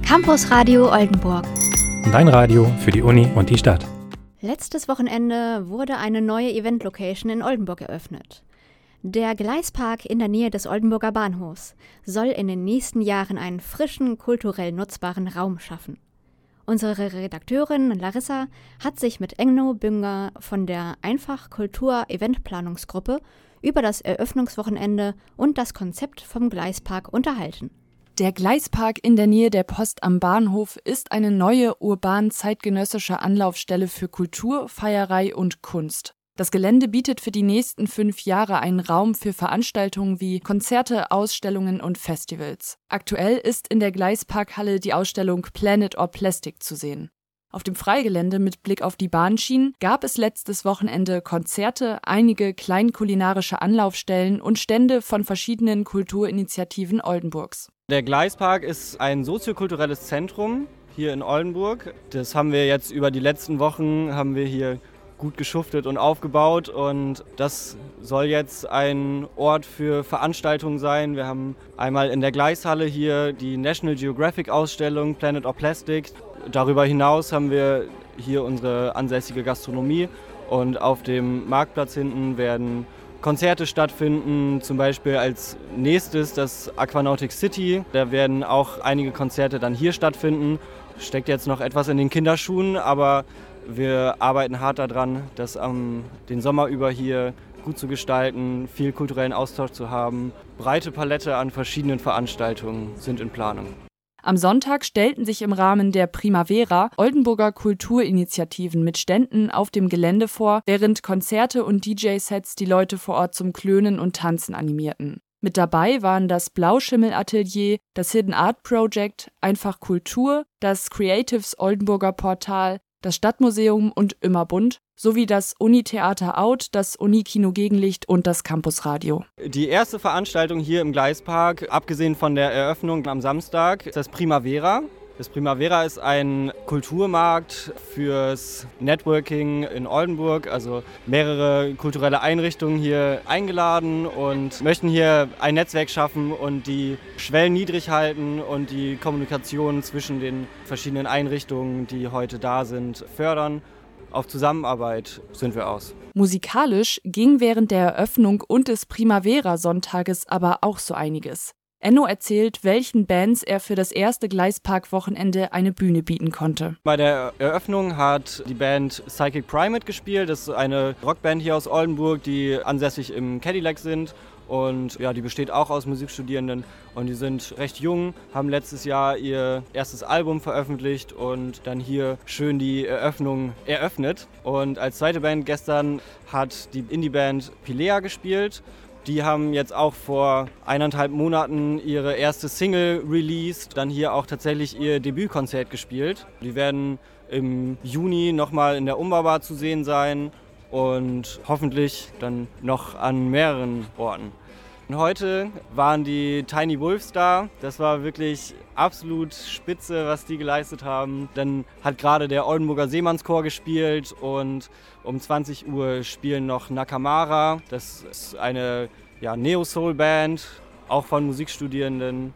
Campus Radio Oldenburg. Dein Radio für die Uni und die Stadt. Letztes Wochenende wurde eine neue Event-Location in Oldenburg eröffnet. Der Gleispark in der Nähe des Oldenburger Bahnhofs soll in den nächsten Jahren einen frischen, kulturell nutzbaren Raum schaffen. Unsere Redakteurin Larissa hat sich mit Enno Bünger von der Einfach Kultur Eventplanungsgruppe über das Eröffnungswochenende und das Konzept vom Gleispark unterhalten. Der Gleispark in der Nähe der Post am Bahnhof ist eine neue urban-zeitgenössische Anlaufstelle für Kultur, Feierei und Kunst. Das Gelände bietet für die nächsten 5 Jahre einen Raum für Veranstaltungen wie Konzerte, Ausstellungen und Festivals. Aktuell ist in der Gleisparkhalle die Ausstellung Planet or Plastic zu sehen. Auf dem Freigelände mit Blick auf die Bahnschienen gab es letztes Wochenende Konzerte, einige kleinkulinarische Anlaufstellen und Stände von verschiedenen Kulturinitiativen Oldenburgs. Der Gleispark ist ein soziokulturelles Zentrum hier in Oldenburg. Das haben wir jetzt über die letzten Wochen hier gut geschuftet und aufgebaut, und das soll jetzt ein Ort für Veranstaltungen sein. Wir haben einmal in der Gleishalle hier die National Geographic Ausstellung Planet or Plastic. Darüber hinaus haben wir hier unsere ansässige Gastronomie, und auf dem Marktplatz hinten werden Konzerte stattfinden, zum Beispiel als nächstes das Aquanautic City. Da werden auch einige Konzerte dann hier stattfinden. Steckt jetzt noch etwas in den Kinderschuhen, aber wir arbeiten hart daran, das den Sommer über hier gut zu gestalten, viel kulturellen Austausch zu haben. Breite Palette an verschiedenen Veranstaltungen sind in Planung. Am Sonntag stellten sich im Rahmen der Primavera Oldenburger Kulturinitiativen mit Ständen auf dem Gelände vor, während Konzerte und DJ-Sets die Leute vor Ort zum Klönen und Tanzen animierten. Mit dabei waren das Blauschimmel-Atelier, das Hidden Art Project, Einfach Kultur, das Creatives Oldenburger Portal, das Stadtmuseum und Immerbund sowie das Uni-Theater Out, das Uni-Kino Gegenlicht und das Campusradio. Die erste Veranstaltung hier im Gleispark, abgesehen von der Eröffnung am Samstag, ist das Primavera. Das Primavera ist ein Kulturmarkt fürs Networking in Oldenburg, also mehrere kulturelle Einrichtungen hier eingeladen und möchten hier ein Netzwerk schaffen und die Schwellen niedrig halten und die Kommunikation zwischen den verschiedenen Einrichtungen, die heute da sind, fördern. Auf Zusammenarbeit sind wir aus. Musikalisch ging während der Eröffnung und des Primavera-Sonntages aber auch so einiges. Enno erzählt, welchen Bands er für das erste Gleispark-Wochenende eine Bühne bieten konnte. Bei der Eröffnung hat die Band Psychic Primate gespielt. Das ist eine Rockband hier aus Oldenburg, die ansässig im Cadillac sind. Und ja, die besteht auch aus Musikstudierenden, und die sind recht jung, haben letztes Jahr ihr erstes Album veröffentlicht und dann hier schön die Eröffnung eröffnet. Und als zweite Band gestern hat die Indie-Band Pilea gespielt. Die haben jetzt auch vor 1,5 Monaten ihre erste Single released, dann hier auch tatsächlich ihr Debütkonzert gespielt. Die werden im Juni nochmal in der Umbaubar zu sehen sein und hoffentlich dann noch an mehreren Orten. Und heute waren die Tiny Wolves da. Das war wirklich absolut spitze, was die geleistet haben. Dann hat gerade der Oldenburger Seemannschor gespielt, und um 20 Uhr spielen noch Nakamara. Das ist eine Neo-Soul-Band, auch von Musikstudierenden.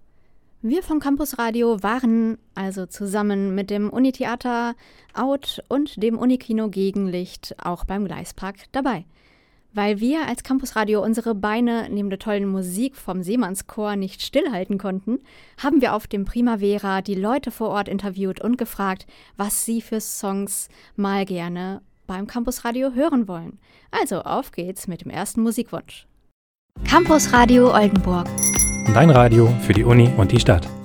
Wir vom Campusradio waren also zusammen mit dem Uni-Theater Out und dem Uni-Kino Gegenlicht auch beim Gleispark dabei. Weil wir als Campusradio unsere Beine neben der tollen Musik vom Seemannschor nicht stillhalten konnten, haben wir auf dem Primavera die Leute vor Ort interviewt und gefragt, was sie für Songs mal gerne beim Campusradio hören wollen. Also auf geht's mit dem ersten Musikwunsch. Campusradio Oldenburg. Dein Radio für die Uni und die Stadt.